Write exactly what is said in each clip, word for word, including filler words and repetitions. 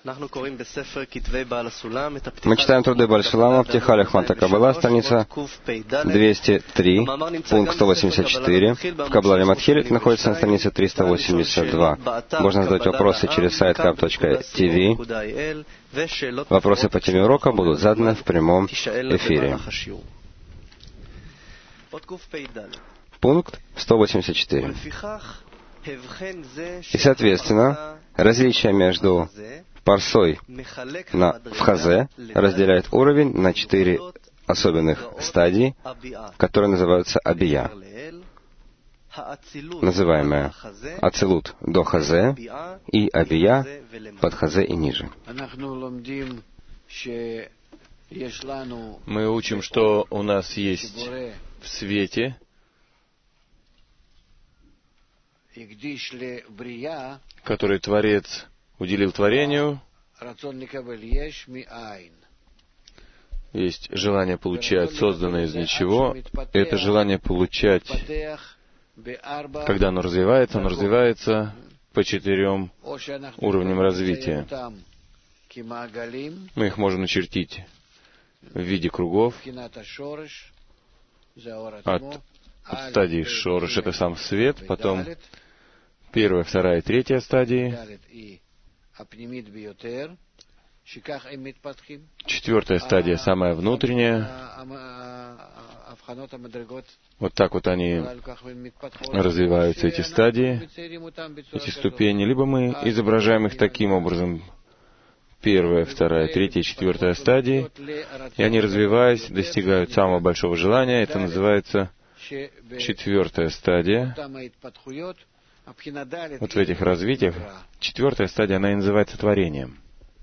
Мы читаем труды Бааль Шулама в Тихалях Мата Каббала, страница двести три, пункт сто восемьдесят четыре. В Каббале Матхилит находится на странице триста восемьдесят два. Можно задать вопросы через сайт каб точка ти ви. Вопросы по теме урока будут заданы в прямом эфире. Пункт сто восемьдесят четыре. И, соответственно, различие между парсой на, в хазе разделяет уровень на четыре особенных стадии, которые называются абия, называемая ацилут до хазе и абия под хазе и ниже. Мы учим, что у нас есть в свете, который Творец уделил творению, есть желание получать созданное из ничего. Это желание получать, когда оно развивается, оно развивается по четырем уровням развития. Мы их можем начертить в виде кругов. От, от стадии шорош — это сам свет, потом первая, вторая, третья стадии, четвертая стадия, самая внутренняя. Вот так вот они развиваются, эти стадии, эти ступени. Либо мы изображаем их таким образом: первая, вторая, третья, четвертая стадии, и они, развиваясь, достигают самого большого желания. Это называется четвертая стадия. Вот в этих развитиях четвертая стадия, она и называется творением,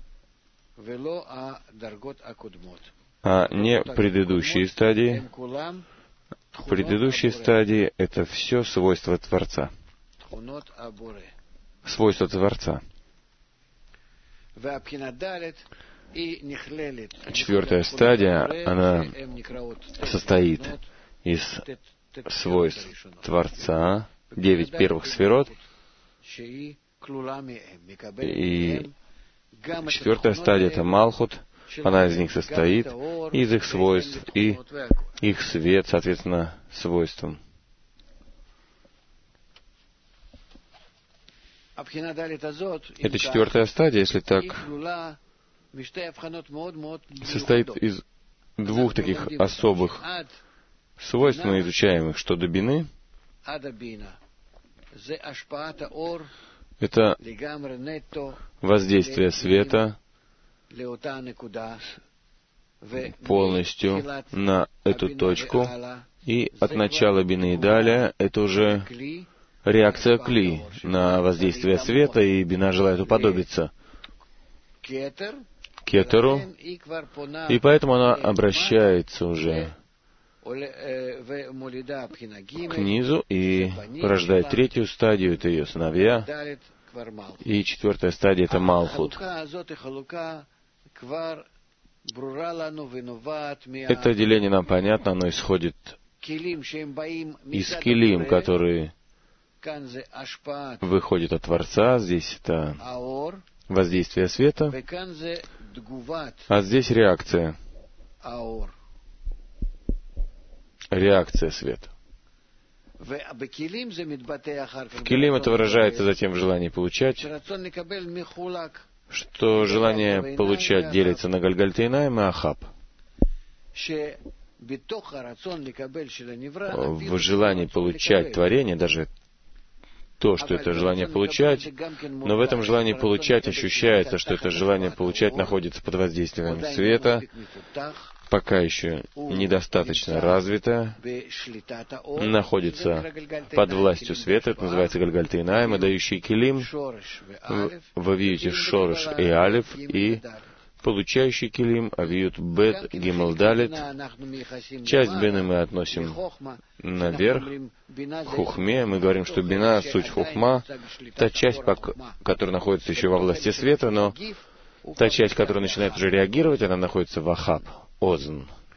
а не предыдущие стадии. Предыдущие стадии — это все свойства Творца. Свойства Творца. Четвертая стадия, она состоит из свойств Творца, девять первых сферот, и четвертая стадия — это Малхут, она из них состоит, из их свойств, и их свет, соответственно, свойствам. Эта четвертая стадия, если так, состоит из двух таких особых свойств, мы изучаем их, что до бины — это воздействие света полностью на эту точку, и от начала бины и далее это уже реакция кли на воздействие света, и бина желает уподобиться кетеру, и поэтому она обращается уже к низу и порождает третью стадию, это ее сыновья, и четвертая стадия — это Малхут. Это деление нам понятно, оно исходит из килим, которые выходят от Творца. Здесь это воздействие света, а здесь реакция. Реакция света. В килим это выражается затем в желании получать, что желание получать делится на Гальгальтейнаим и Ахаб. В желании получать творение, даже то, что это желание получать, но в этом желании получать ощущается, что это желание получать находится под воздействием света, пока еще недостаточно развито, находится под властью света, это называется Гальгальтейнаим, дающий килим. Вы видите шорош и алиф, и получающий килим авиют бет гимел далит. Часть бины мы относим наверх, к хухме. Мы говорим, что бина — суть хухма, та часть, которая находится еще во власти света, но та часть, которая начинает уже реагировать, она находится в ахаб, озн.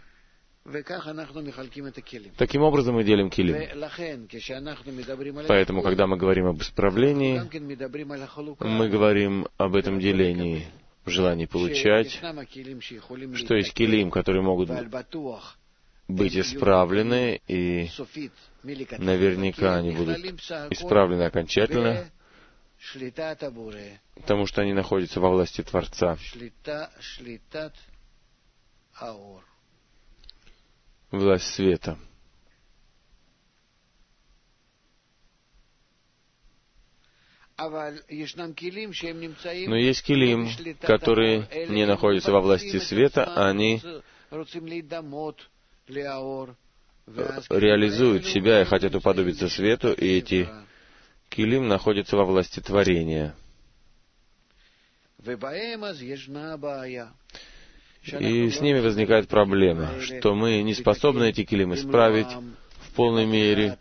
Таким образом мы делим килим. Поэтому, когда мы говорим об исправлении, мы говорим об этом делении в желании получать, что есть килим, которые могут быть исправлены, и наверняка они будут исправлены окончательно, потому что они находятся во власти Творца. Власть света. Но есть килим, которые не находятся во власти света, они реализуют себя и хотят уподобиться свету, и эти килим находятся во власти творения. И с ними возникает проблема, что мы не способны эти килим исправить в полной мере.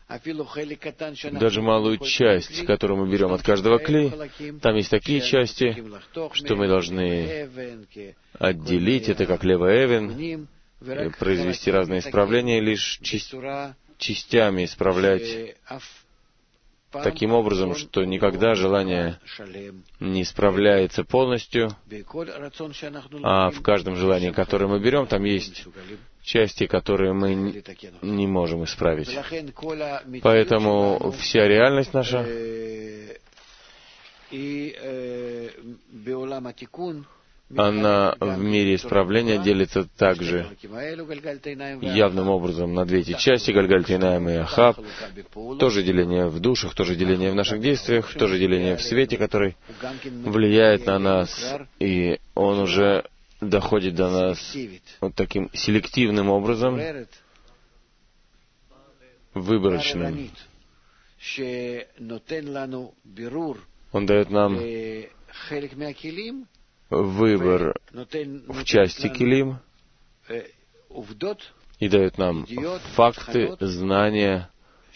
Даже малую часть, которую мы берем от каждого кли, там есть такие части, что мы должны отделить, это как лева эвен, произвести разные исправления, лишь частями исправлять таким образом, что никогда желание не исправляется полностью, а в каждом желании, которое мы берем, там есть части, которые мы не можем исправить. Поэтому вся реальность наша она в мире исправления делится также явным образом на две эти части, Гальгальт-Инаим и Ахав, тоже деление в душах, тоже деление в наших действиях, тоже деление в свете, который влияет на нас, и он уже доходит до нас вот таким селективным образом, выборочным. Он дает нам выбор в части килим и дает нам факты, знания,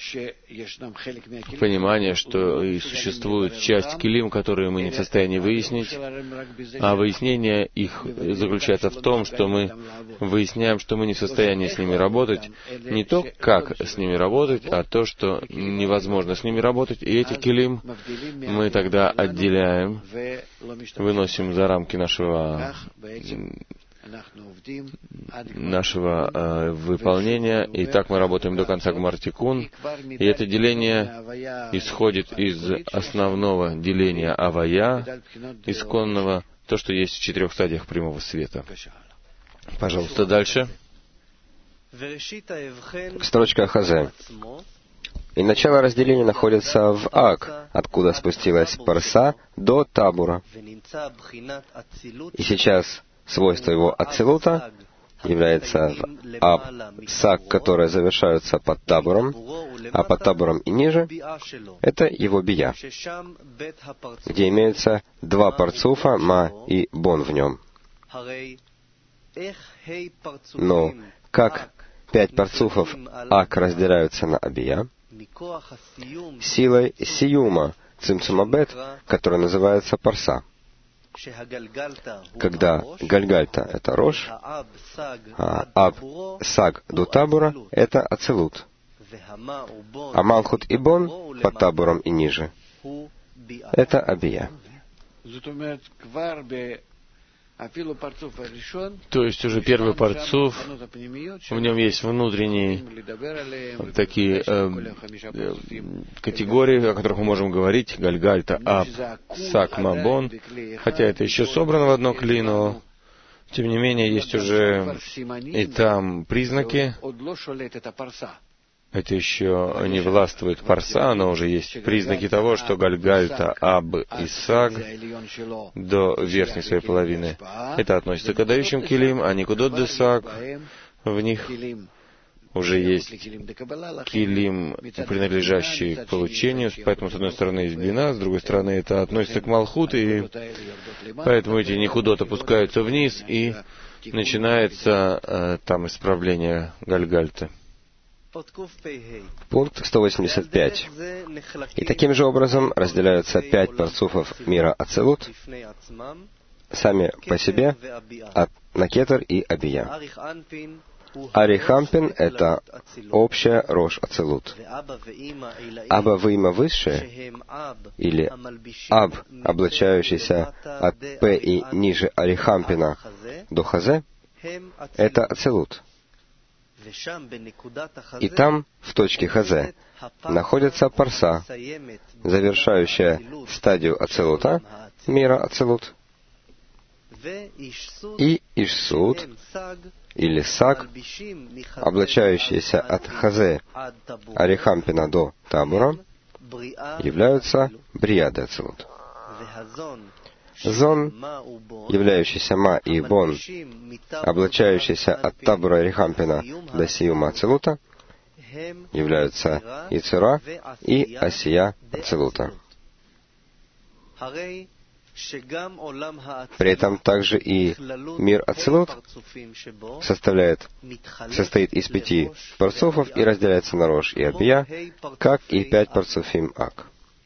понимание, что и существует часть килим, которые мы не в состоянии выяснить, а выяснение их заключается в том, что мы выясняем, что мы не в состоянии с ними работать, не то, как с ними работать, а то, что невозможно с ними работать, и эти килим мы тогда отделяем, выносим за рамки нашего нашего э, выполнения, и так мы работаем до конца Гмар-Тикун, и это деление исходит из основного деления Авая, исконного, то, что есть в четырех стадиях прямого света. Пожалуйста, дальше. Строчка Хазе. И начало разделения находится в Ак, откуда спустилась Парса до Табура. И сейчас свойство его ацилута является в Аб, Сак, которые завершаются под Табуром, а под Табуром и ниже — это его бия, где имеются два парцуфа, Ма и Бон в нем. Но как пять парцуфов Ак разделяются на Абия, силой Сиюма, Цимцумабет, который называется Парса. Когда Гальгальта — это Рош, а Аб, Саг до Табура — это Ацилут, а Малхут и Бон под Табуром и ниже — это Абия. То есть уже первый парцуф, в нем есть внутренние такие э, э, категории, о которых мы можем говорить, Гальгальта, Аб, Сак, Мабон, хотя это еще собрано в одно кли, но тем не менее есть уже и там признаки. Это еще не властвует Парса, но уже есть признаки того, что Гальгальта, Аб и Саг до верхней своей половины. Это относится к отдающим килим, а Никудот де Саг, в них уже есть килим, принадлежащие к получению, поэтому, с одной стороны, есть бина, с другой стороны, это относится к Малхут, и поэтому эти Никудот опускаются вниз, и начинается э, там исправление Гальгальты. Пункт сто восемьдесят пять. И таким же образом разделяются пять парцуфов мира Ацилут, сами по себе, на Кетер и Абия. Арихампин — это общая Рош Ацилут. Аба Вима высшее, или Аб, облачающийся от П и ниже Арихампина до Хазе, это Ацилут. И там, в точке Хазе, находится парса, завершающая стадию Ацилута, мира Ацилут, и Ишсуд, или Саг, облачающиеся от Хазе Арихампина до Табура, являются Брия де Ацилут. Зон, являющийся Ма и Бон, облачающийся от Табура Арихампина до Сиюма Ацилута, являются Ицура и Асия Ацилута. При этом также и мир Ацилут составляет, состоит из пяти парцуфов и разделяется на Рош и Абия, как и пять парцуфим Ак.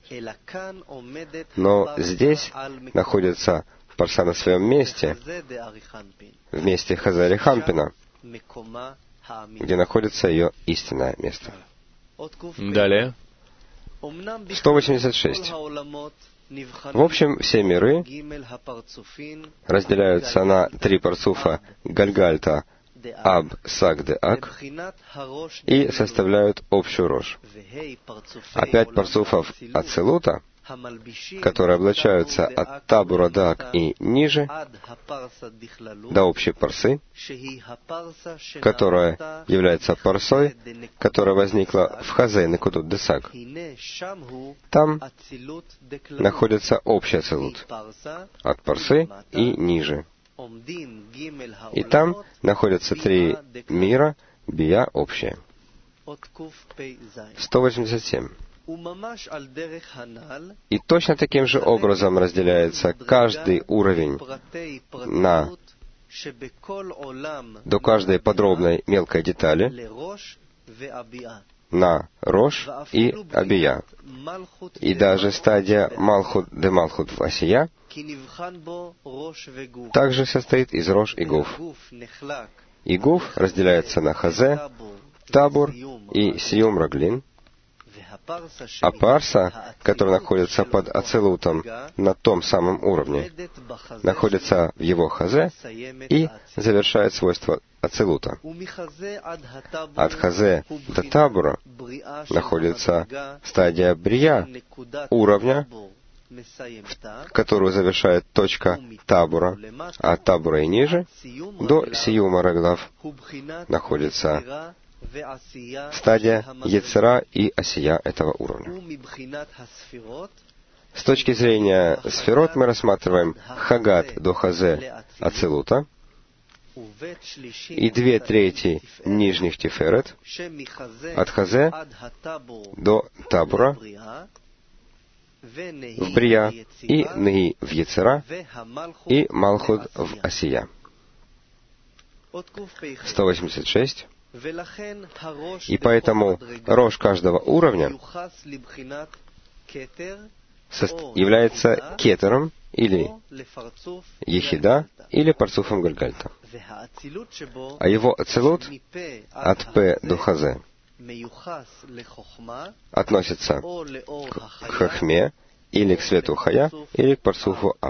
Но здесь находится парса на своем месте, в месте Хазе Арихампина, где находится ее истинное место. Далее. сто восемьдесят шесть. В общем, все миры разделяются на три парцуфа Гальгальта, Аб, Саг, де Ак и составляют общую Рош. А пять парцуфов Ацилута, которые облачаются от Табура до Ак и ниже, до общей парсы, которая является парсой, которая возникла в Хазе Некудут де Саг. Там находится общий Ацилут от парсы и ниже. И там находятся три мира, бия общие. сто восемьдесят семь. И точно таким же образом разделяется каждый уровень на, до каждой подробной мелкой детали на Рош и Абия. И даже стадия Малхут де Малхут в Асия также состоит из Рош и Гуф. И Гуф разделяется на Хазе, Табур и Сиюм Раглин, а парса, которая находится под Ацилутом на том самом уровне, находится в его Хазе и завершает свойства Ацилута. От Хазе до Табура находится стадия Брия, уровня, которую завершает точка Табура, а от Табура и ниже, до Сиюма Раглав, находится стадия Ецера и Асия этого уровня. С точки зрения сферот мы рассматриваем Хагат до Хазе Ацилута и две трети нижних Тиферет от Хазе до Табура в Брия и Неи в Ецера и Малхут в Асия. сто восемьдесят шесть. И поэтому Рош каждого уровня является кетером или ехида или парцуфом Гальгальта. А его ацилут от П до Хазе относится к хахме или к свету Хая или к парцуфу Аб.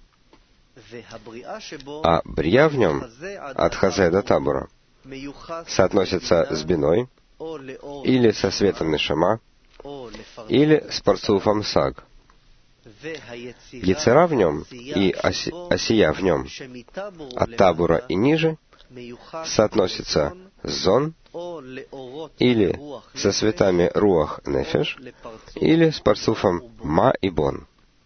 А брия в нем от Хазе до Табура соотносится с биной, или со светом Нешама, или с парцуфом Саг. Ецера в нем и оси, Осия в нем от Табура и ниже соотносится с Зон, или со светами Руах Нефеш, или с парцуфом Ма и Бон.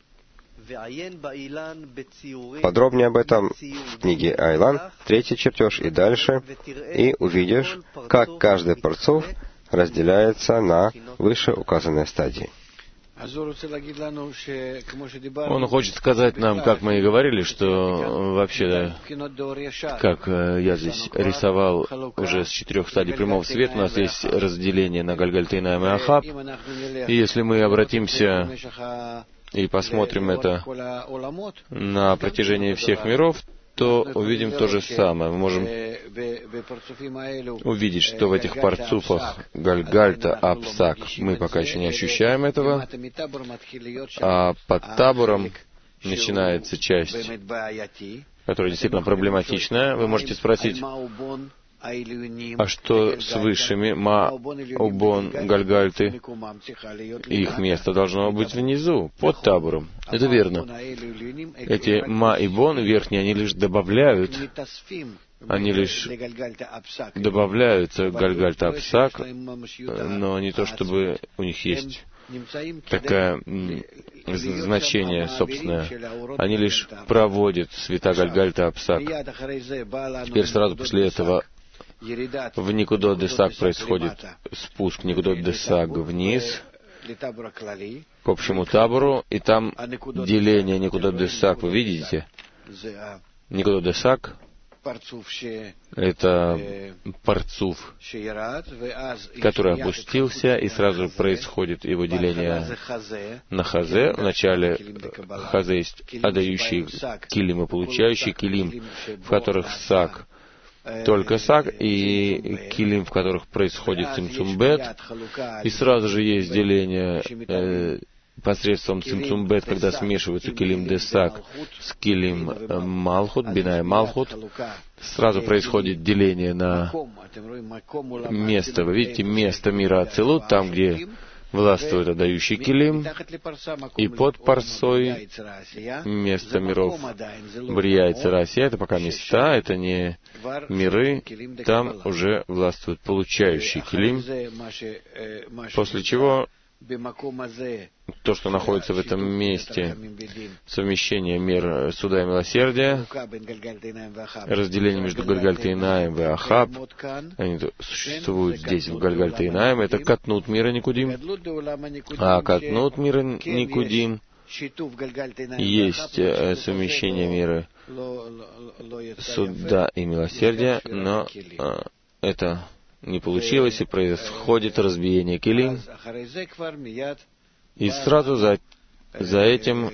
Подробнее об этом в книге Айлан, третий чертеж и дальше, и увидишь, как каждый парцуф разделяется на вышеуказанные стадии. Он хочет сказать нам, как мы и говорили, что вообще, как я здесь рисовал уже с четырех стадий прямого света, у нас есть разделение на Гальгальта, Инаим и Ахаб. И если мы обратимся и посмотрим это на протяжении всех миров, то увидим то же самое. Мы можем увидеть, что в этих парцуфах Гальгальта, Апсак, мы пока еще не ощущаем этого, а под табором начинается часть, которая действительно проблематичная. Вы можете спросить, а что с высшими Ма, Убон, Гальгальты? Их место должно быть внизу, под табором. Это верно. Эти Ма и Бон верхние, они лишь добавляют, они лишь добавляются к Гальгальта Апсак, но не то, чтобы у них есть такое значение собственное. Они лишь проводят света Гальгальта Апсак. Теперь сразу после этого в Никудот Десак происходит спуск Никудот Десак вниз к общему табору, и там деление Никудот Десак, вы видите? Никудот Десак — это парцуф, который опустился, и сразу происходит его деление на хазе. Вначале хазе есть отдающий килим и получающий килим, в которых сак только сак, и килим, в которых происходит цимцумбет, и сразу же есть деление э, посредством цимцумбет, когда смешиваются килим десак с килим малхут, бинай малхут, сразу происходит деление на место. Вы видите, место мира Ацилут, там, где властвует отдающий килим, и под парсой место миров Брия и Царасия, это пока места, это не миры, там уже властвует получающий килим, после чего то, что находится в этом месте, совмещение мер суда и милосердия, разделение между Гальгальта-Инаем и Ахаб, они существуют здесь, в Гальгальта-Инаем, это катнут мира Никудим, а катнут мира Никудим есть совмещение мира суда и милосердия, но это не получилось, и происходит разбиение килим, и сразу за, за этим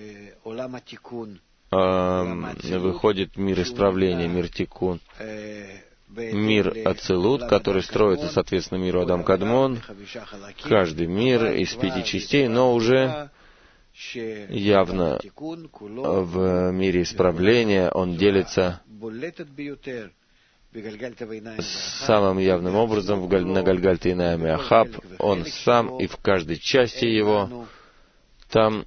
э, выходит мир исправления, мир тикун, мир Ацилут, который строится, соответственно, миру Адам Кадмон, каждый мир из пяти частей, но уже явно в мире исправления он делится самым явным образом в Галь... на Гальгальта-Инаем и Ахаб, он сам, и в каждой части его, там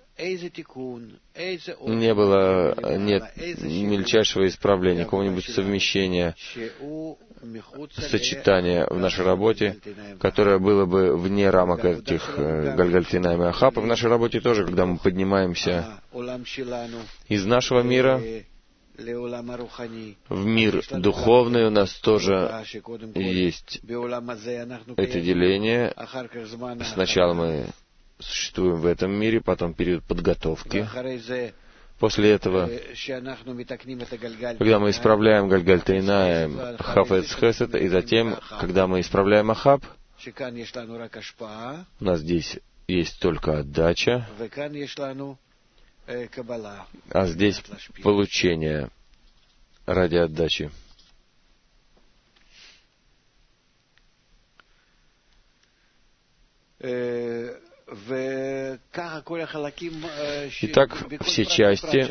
не было, нет мельчайшего исправления, какого-нибудь совмещения, сочетания в нашей работе, которое было бы вне рамок этих Гальгальта-Инаем и Ахаб. И в нашей работе тоже, когда мы поднимаемся из нашего мира в мир духовный, у нас тоже есть это деление. Сначала мы существуем в этом мире, потом период подготовки. После этого, когда мы исправляем Гальгальта-Инаем, Хафец Хесед, и затем, когда мы исправляем Ахаб, у нас здесь есть только отдача, а здесь получение ради отдачи. Итак, все части,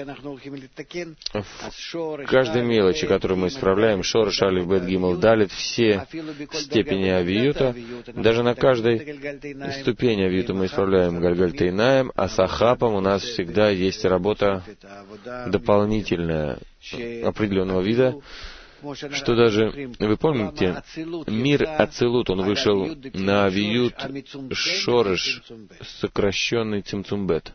в каждой мелочи, которую мы исправляем, Шореш, Алиф, Бет, Гимел, Далит, все степени авиюта, даже на каждой ступени авиюта мы исправляем Гальгальта-Инаем, а с Ахапом у нас всегда есть работа дополнительная, определенного вида, что даже, вы помните, мир Ацилут, он вышел на авиют Шореш, сокращенный Цимцумбет.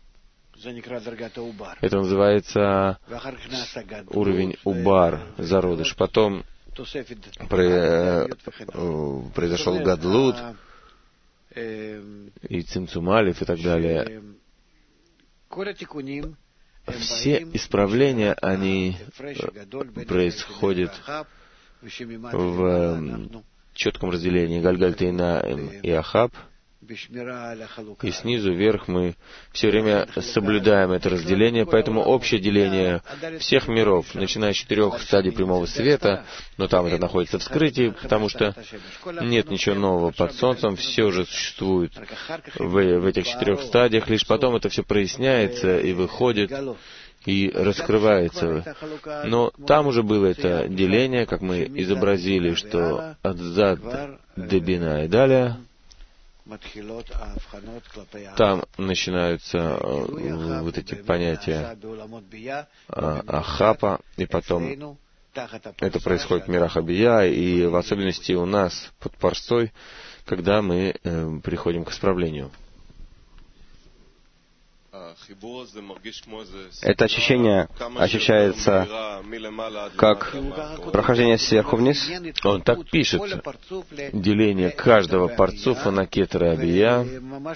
Это называется уровень Убар, зародыш. Потом произошел Гадлут и Цимцумалев и так далее. Все исправления, они происходят в четком разделении Гальгальта-Инаем и Ахаб, И снизу вверх мы все время соблюдаем это разделение, поэтому общее деление всех миров, начиная с четырех стадий прямого света, но там это находится в скрытии, потому что нет ничего нового под солнцем, все же существует в, в этих четырех стадиях, лишь потом это все проясняется и выходит, и раскрывается. Но там уже было это деление, как мы изобразили, что от зад до бина и далее, там начинаются вот эти понятия Ахапа, и потом это происходит в мирах Абия, и в особенности у нас под Парсой, когда мы э, приходим к исправлению. Это ощущение ощущается как прохождение сверху вниз. Он так пишет: деление каждого парцуфа на кетера Абия,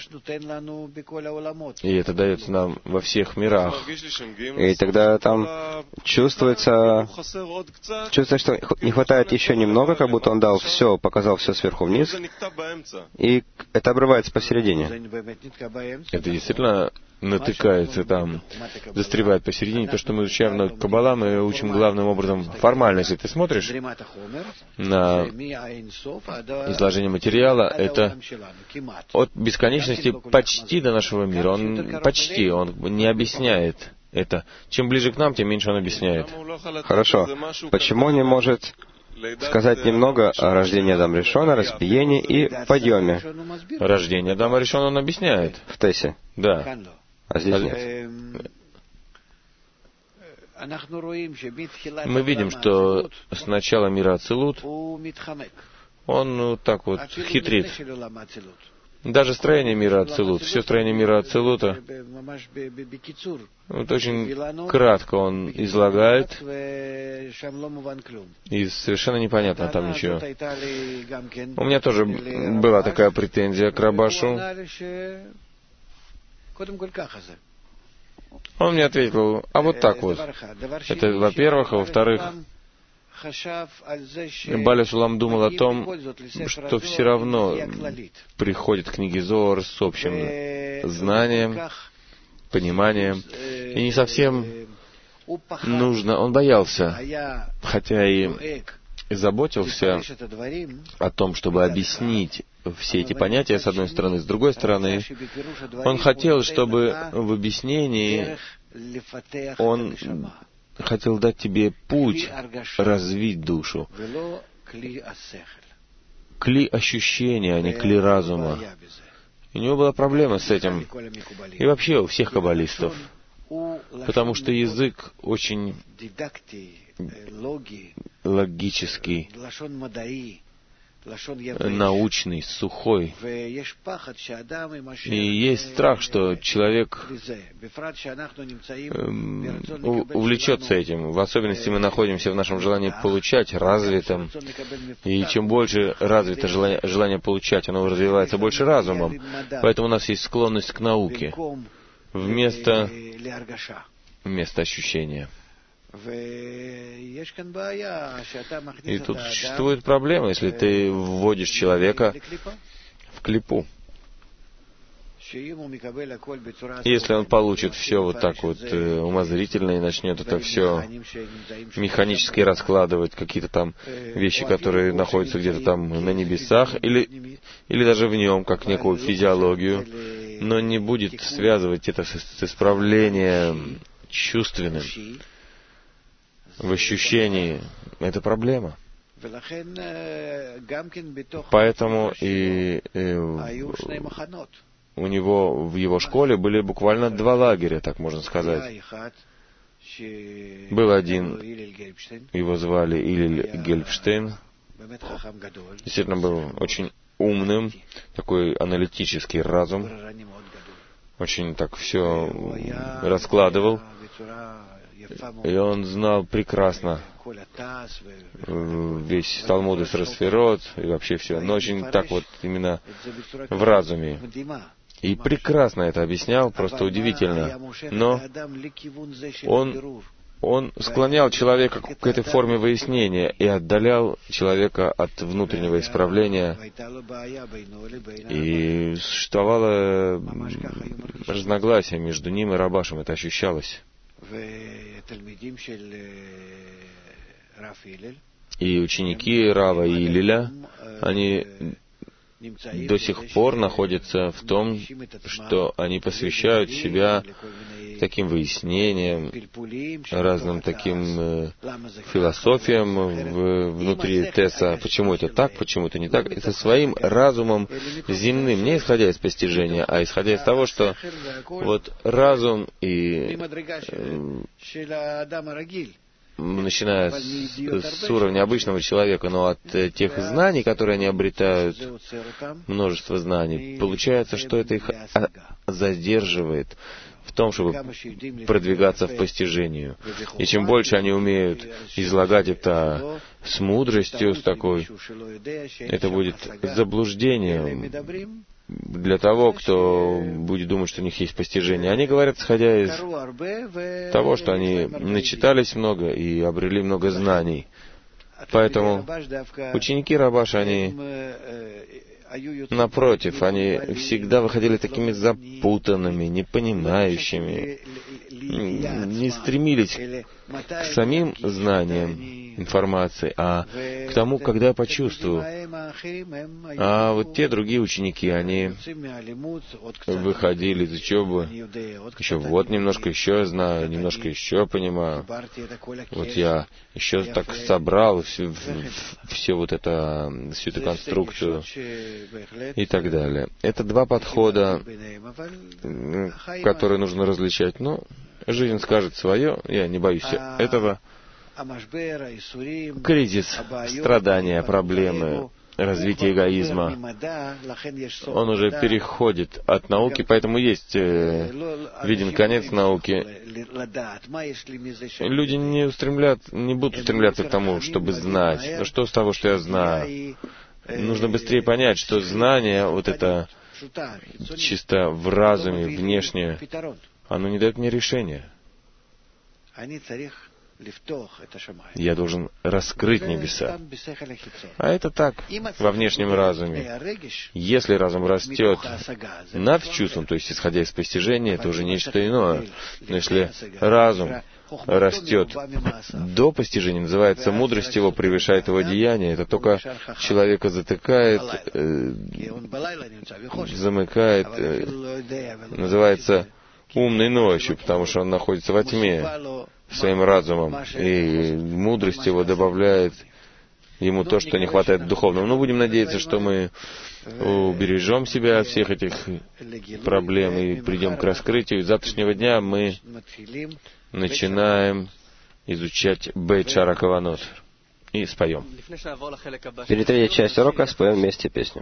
и это дается нам во всех мирах. И тогда там чувствуется, чувствуется, что не хватает еще немного, как будто он дал все, показал все сверху вниз, и это обрывается посередине. Это действительно натыкается там, застревает посередине. То, что мы изучаем на Каббала, мы учим главным образом формально. Если ты смотришь на изложение материала, это от бесконечности почти до нашего мира. Он почти, он не объясняет это. Чем ближе к нам, тем меньше он объясняет. Хорошо. Почему он не может сказать немного о рождении Адама Ришона, распиении и подъеме? Рождение Адама Ришона он объясняет. В Тессе? Да. А здесь нет. Мы видим, что с начала мира Ацилут он ну, так вот хитрит. Даже строение мира Ацилут, все строение мира Ацилута, вот очень кратко он излагает, и совершенно непонятно там ничего. У меня тоже была такая претензия к Рабашу. Он мне ответил: а вот так вот. Это во-первых, а во-вторых, Бааля Сулам думал о том, что все равно приходит книги Зоар с общим знанием, пониманием, и не совсем нужно, он боялся, хотя и заботился о том, чтобы объяснить все эти понятия, с одной стороны. С другой стороны, он хотел, чтобы в объяснении он хотел дать тебе путь развить душу. Кли ощущения, а не кли разума. И у него была проблема с этим. И вообще у всех каббалистов. Потому что язык очень логический, научный, сухой. И есть страх, что человек увлечется этим. В особенности мы находимся в нашем желании получать развитым. И чем больше развито желание, желание получать, оно развивается больше разумом. Поэтому у нас есть склонность к науке вместо, вместо ощущения. И тут существует проблема, если ты вводишь человека в клипу. Если он получит все вот так вот э, умозрительно и начнет это все механически раскладывать, какие-то там вещи, которые находятся где-то там на небесах, или, или даже в нем, как некую физиологию, но не будет связывать это с, с исправлением чувственным, в ощущении, это проблема. Поэтому и, и у него в его школе были буквально два лагеря, так можно сказать. Был один, его звали Илель Гельпштейн. Действительно был очень умным, такой аналитический разум. Очень так все раскладывал. И он знал прекрасно весь Талмуд и Сферот, и вообще все, но очень так вот именно в разуме. И прекрасно это объяснял, просто удивительно. Но он он склонял человека к этой форме выяснения и отдалял человека от внутреннего исправления. И существовало разногласие между ним и Рабашем, это ощущалось. И ученики Рава и Илиля, они до сих пор находятся в том, что они посвящают себя таким выяснениям, разным таким э, философиям в, внутри Теса, почему это так, почему это не так, это своим разумом земным, не исходя из постижения, а исходя из того, что вот разум и э, начиная с, с уровня обычного человека, но от э, тех знаний, которые они обретают, множество знаний, получается, что это их а, задерживает в том, чтобы продвигаться в постижению. И чем больше они умеют излагать это с мудростью, с такой, это будет заблуждением для того, кто будет думать, что у них есть постижение. Они говорят, исходя из того, что они начитались много и обрели много знаний. Поэтому ученики Рабаша, они, напротив, они всегда выходили такими запутанными, непонимающими, не стремились к самим знаниям информации, а к тому, когда я почувствую. А вот те другие ученики, они выходили из учебы, еще вот немножко еще я знаю, немножко еще понимаю. Вот я еще так собрал всю, все вот это, всю эту конструкцию и так далее. Это два подхода, которые нужно различать. Но жизнь скажет свое, я не боюсь этого. Кризис, страдания, проблемы, развитие эгоизма, он уже переходит от науки, поэтому есть э, виден конец науки. Люди не устремлят, не будут устремляться к тому, чтобы знать. Но что с того, что я знаю? Нужно быстрее понять, что знание, вот это чисто в разуме, внешне, оно не дает мне решения. Я должен раскрыть небеса. А это так, во внешнем разуме. Если разум растет над чувством, то есть исходя из постижения, это уже нечто иное. Но если разум растет до постижения, называется, мудрость его превышает его деяние, это только человека затыкает, э, замыкает, э, называется умной ночью, потому что он находится во тьме своим разумом, и мудрость его добавляет ему то, что не хватает духовного. Но будем надеяться, что мы убережем себя от всех этих проблем и придем к раскрытию. С завтрашнего дня мы начинаем изучать Бейт Шара Каванот и споем. Перед третьей частью урока споем вместе песню.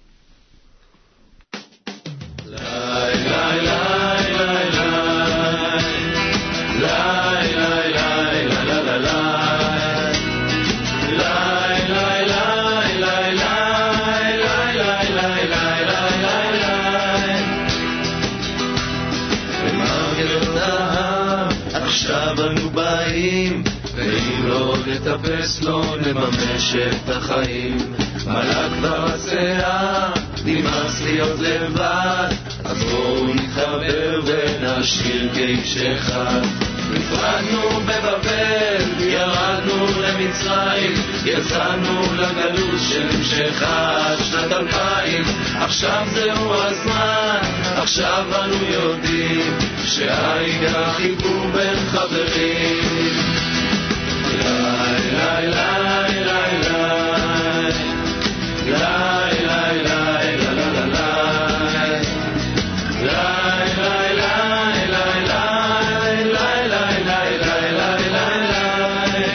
לטפס לו לממש את החיים מלאק כבר השיער נמאס להיות לבד אז בואו נתחבר ונשאיר כאיש אחד נפרדנו בבבל ירדנו למצרים יצאנו לגלות שנמשכה שנת אלפיים עכשיו זהו הזמן עכשיו אנו יודעים שהעיגה חיבור בין חברים Lai, lai, lai, lai, lai. Lai, lai, lai, la, la, la, lai. Lai, lai, lai, lai, lai. Lai, lai, lai, lai, lai, lai, lai.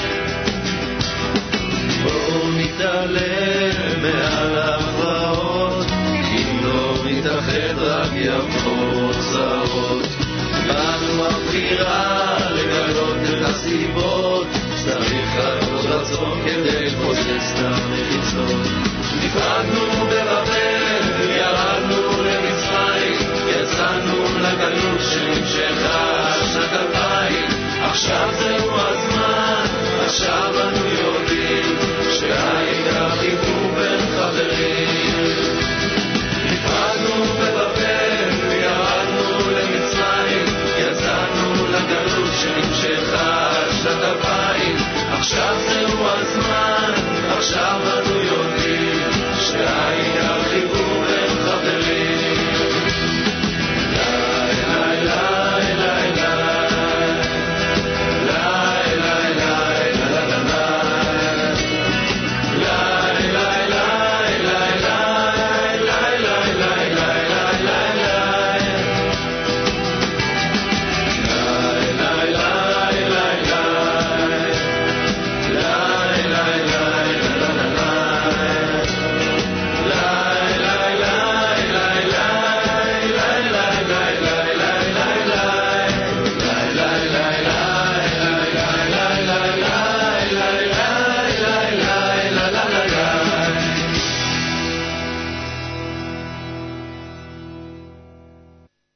בואו נתעלם מעל ההכרעות, אם לא נתאחד רק יבואו צרות. באנו הבחירה לגלות את הסיבות צריך לעבוד רצון כדי לפוצץ את המחיצות נפרדנו בבבל, ירדנו למצרים יצאנו לגלות שנמשכה שנת אלפיים עכשיו זה בשעת אפיים, עכשיו זהו הזמן, עכשיו אנו